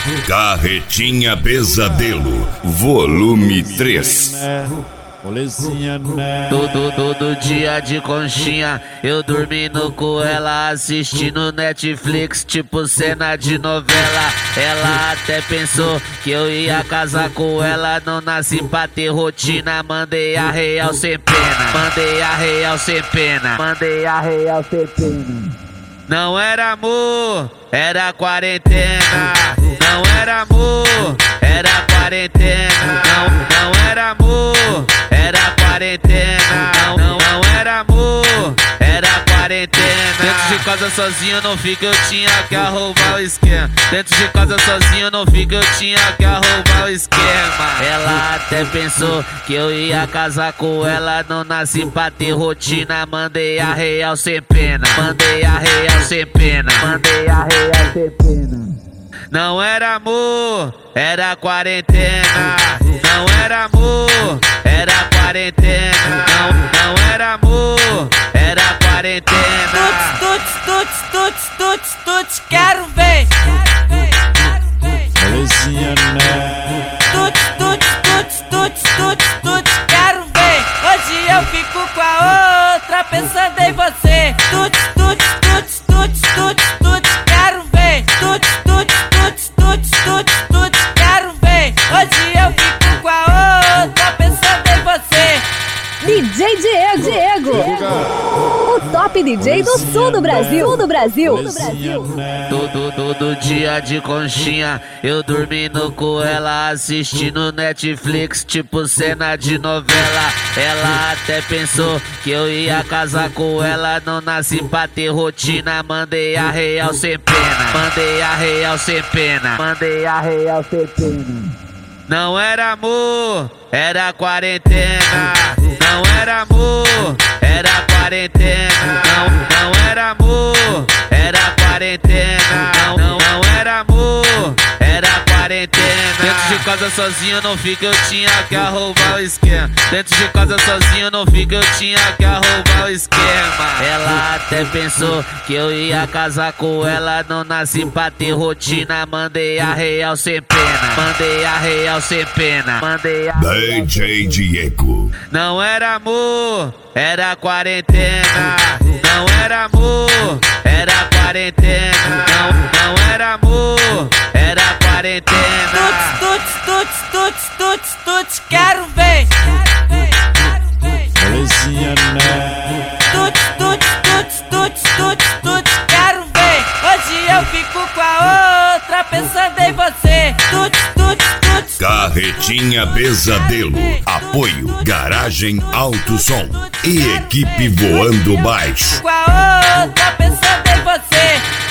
Carretinha Pesadelo, volume 3. Todo dia de conchinha, eu dormindo com ela, assistindo Netflix, tipo cena de novela. Ela até pensou que eu ia casar com ela, não nasci pra ter rotina. Mandei a real sem pena, mandei a real sem pena, mandei a real sem pena. Não era amor, era quarentena. Não era amor, era quarentena. Não era amor, era quarentena. Não era amor, era quarentena. Dentro de casa sozinho não fica, eu tinha que arrumar o esquema. Dentro de casa sozinho não fica, eu tinha que arrumar o esquema. Ela até pensou que eu ia casar com ela, não nasci pra ter rotina. Mandei a real sem pena, mandei a real sem pena, mandei a real sem pena. Não era amor, era quarentena. Não era amor, era quarentena. Não era amor, era quarentena. Tuts, quero ver. Tuts, quero ver. Hoje eu fico com a outra pensando em você. Tuts, quero ver. Tuts, quero ver. Hoje eu fico com a outra pensando em você. DJ Diego, o top DJ do sul do Brasil. Todo dia de conchinha, eu dormindo com ela, assistindo Netflix, tipo cena de novela. Ela até pensou que eu ia casar com ela, não nasci pra ter rotina. Mandei a real sem pena, mandei a real sem pena, mandei a real sem pena. Não era amor, era quarentena. Não era amor, era quarentena. Não era amor, era quarentena. Não era amor, era quarentena. Dentro de casa sozinho não fica, eu tinha que arrumar o esquema. Dentro de casa sozinho não fica, eu tinha que arrumar o esquema. Ela até pensou que eu ia casar com ela, não nasci pra ter rotina. Mandei a real sem pena, mandei a real sem pena, mandei a DJ Diego. Não era amor, era quarentena. Não era amor, era quarentena. Não era amor, era quarentena. Tuts, quero ver. Tuts, quero ver. Hoje eu fico com a outra pensando em você. Tuts. Carretinha Pesadelo, apoio Garagem Alto Som e equipe Voando Baixo. Com a outra pensando em você.